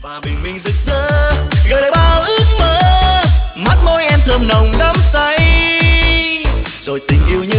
và bình minh rực rỡ gợi lại bao ước mơ. Mắt môi em thơm nồng đắm say rồi tình yêu